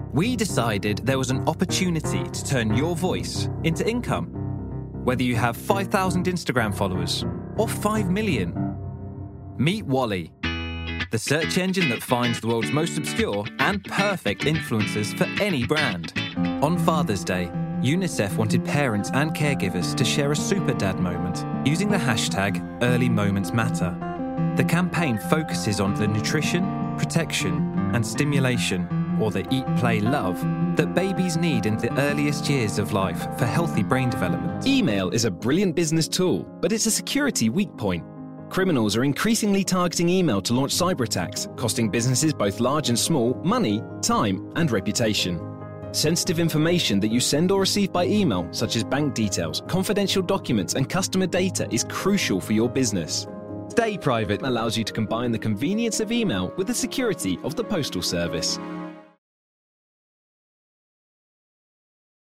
We decided there was an opportunity to turn your voice into income. Whether you have 5,000 Instagram followers or 5 million. Meet Wally, the search engine that finds the world's most obscure and perfect influencers for any brand. On Father's Day, UNICEF wanted parents and caregivers to share a super dad moment using the hashtag #EarlyMomentsMatter. The campaign focuses on the nutrition, protection, and stimulation, or the eat, play, love, that babies need in the earliest years of life for healthy brain development. Email is a brilliant business tool, but it's a security weak point. Criminals are increasingly targeting email to launch cyber attacks, costing businesses both large and small money, time, and reputation. Sensitive information that you send or receive by email, such as bank details, confidential documents, and customer data, is crucial for your business. Stay Private allows you to combine the convenience of email with the security of the Postal Service.